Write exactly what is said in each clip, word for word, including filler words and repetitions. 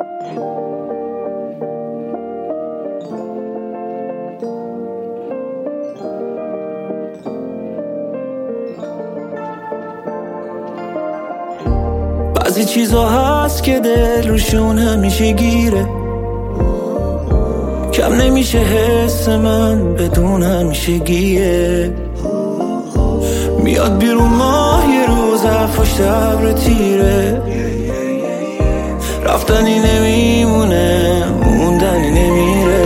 بعضی چیزا هست که دل روشون همیشه گیره، کم نمیشه حس من بدون همیشه گیه. میاد بیرون ماه یه روز پشت ابر تیره، رفتنی نمیمونه موندنی نمیره.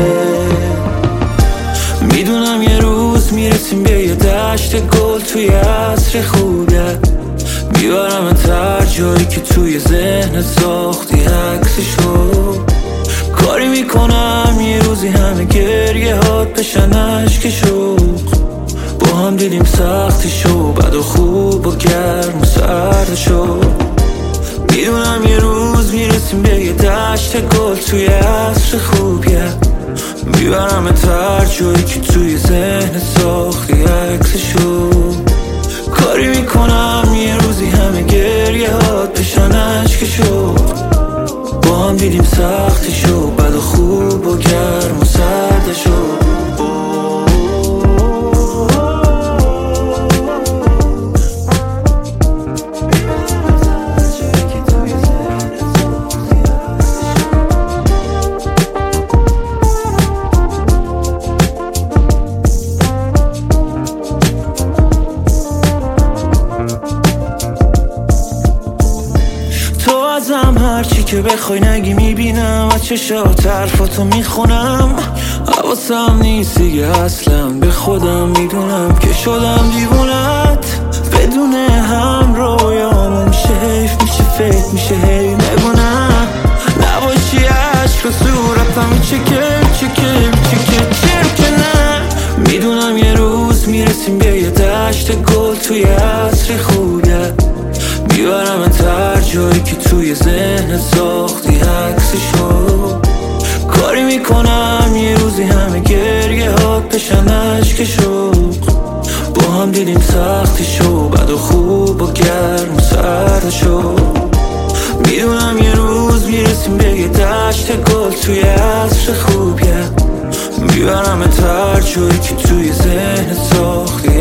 میدونم یه روز میرسیم به یه دشت گل توی عصر خوبیه، میبرم تر جایی که توی ذهن ساختی عکسشو. کاری میکنم یه روزی همه گریه هات بشن عشق شوق، با هم دیدیم سختیشو بد و خوب و گرم و سردشو. میدونم یه روز میرسیم به یه دشت گل توی عصر خوبیه، میبرم تر جایی که توی ذهن ساختی عکسشو. کاری میکنم یه روزی همه گریه هات بشن عشق شوق، با هم دیدیم سختیشو بد و خوب و گرم و سردشو. ازم هرچی که بخوای نگی میبینم، از چشات حرفاتو میخونم. حواسم نیست دیگه اصلا به خودم، میدونم که شدم دیوونت. بدون هم رویامون میشه حیف، میشه فکر میشه هی نگونم. نباشی عشق و صورتم میچکه میچکه میچکه چرا که نه. میدونم یه روز میرسیم به یه دشت گل توی عصر خوبیه، میبرم تر جایی که توی ذهن ساختی عکسشو. کاری میکنم یه روزی همه گریه هات بشن عشق شوق، با هم دیدیم سختیشو بد و خوب و گرم و سردشو. میدونم یه روز میرسیم به یه دشت گل توی عصر خوبیه، میبرم تر جایی که توی ذهن ساختی